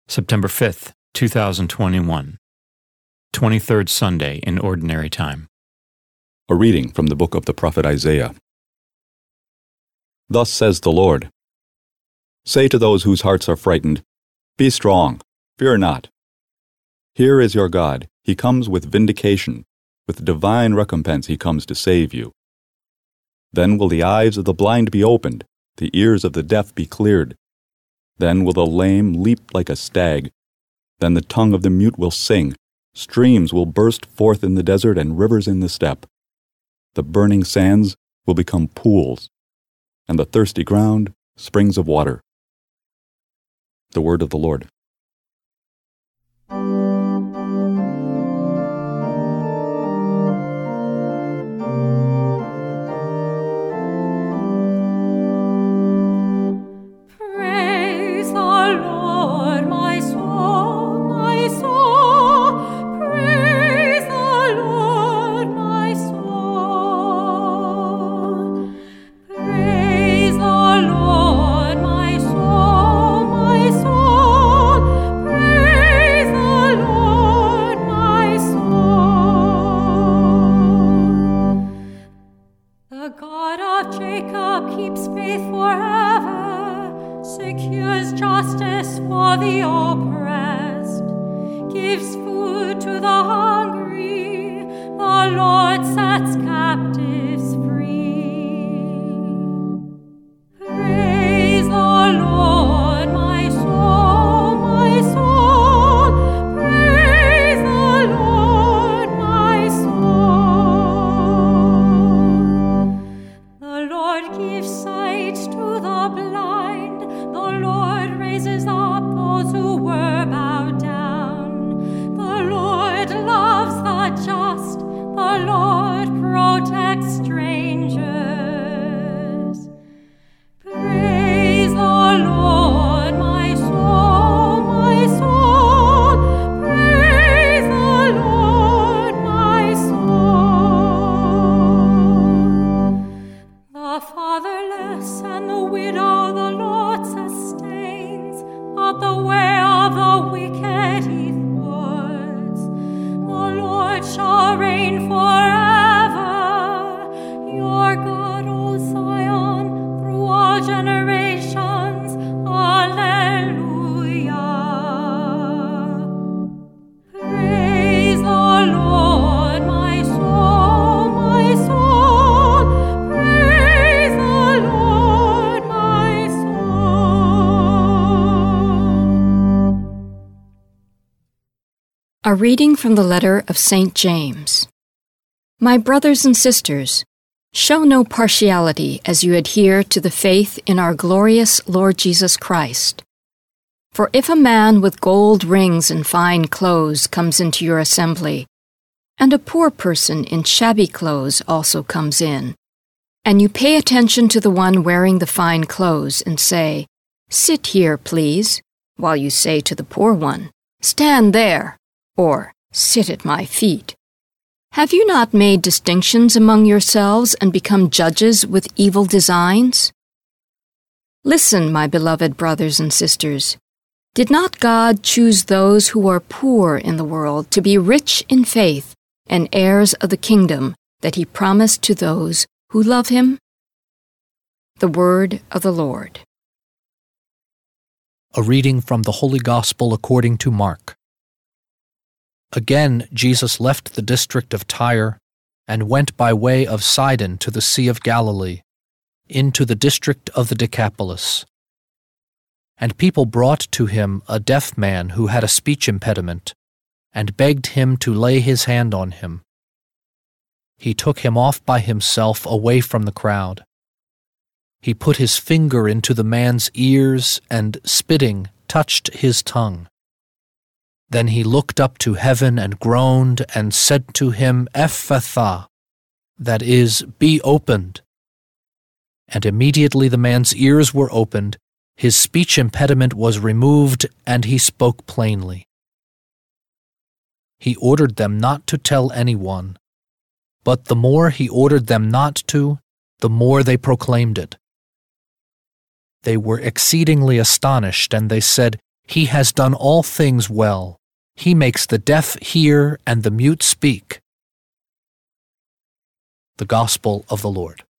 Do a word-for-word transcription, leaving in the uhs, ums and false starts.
September fifth, two thousand twenty-one, twenty-third Sunday in Ordinary Time. A reading from the book of the prophet Isaiah. Thus says the Lord, Say to those whose hearts are frightened, Be strong, fear not. Here is your God, He comes with vindication, with divine recompense He comes to save you. Then will the eyes of the blind be opened, the ears of the deaf be cleared. Then will the lame leap like a stag. Then the tongue of the mute will sing. Streams will burst forth in the desert and rivers in the steppe. The burning sands will become pools, and the thirsty ground springs of water. The word of the Lord. Secures justice for the oppressed, gives food to the hungry, the Lord sets captives free. Praise the Lord, my soul, my soul, praise the Lord, my soul. The Lord gives sight to the blind, the Lord raises up those who were bowed down. The Lord loves the just. The Lord protects strangers. Praise the Lord, my soul, my soul. Praise the Lord, my soul. The fatherless and the widow the Lord sustains, but the way of the wicked he thwarts. The Lord shall reign forever, your God, O Zion, through all generations. Alleluia. Praise the Lord, my soul, my soul. Praise the Lord, my soul. A reading from the letter of Saint James. My brothers and sisters, show no partiality as you adhere to the faith in our glorious Lord Jesus Christ. For if a man with gold rings and fine clothes comes into your assembly, and a poor person in shabby clothes also comes in, and you pay attention to the one wearing the fine clothes and say, Sit here, please, while you say to the poor one, Stand there, or Sit at my feet. Have you not made distinctions among yourselves and become judges with evil designs? Listen, my beloved brothers and sisters. Did not God choose those who are poor in the world to be rich in faith and heirs of the kingdom that He promised to those who love Him? The word of the Lord. A reading from the Holy Gospel according to Mark. Again, Jesus left the district of Tyre and went by way of Sidon to the Sea of Galilee, into the district of the Decapolis. And people brought to him a deaf man who had a speech impediment, and begged him to lay his hand on him. He took him off by himself away from the crowd. He put his finger into the man's ears and, spitting, touched his tongue. Then he looked up to heaven and groaned and said to him, Ephphatha, that is, be opened. And immediately the man's ears were opened, his speech impediment was removed, and he spoke plainly. He ordered them not to tell anyone, but the more he ordered them not to, the more they proclaimed it. They were exceedingly astonished, and they said, He has done all things well. He makes the deaf hear and the mute speak. The Gospel of the Lord.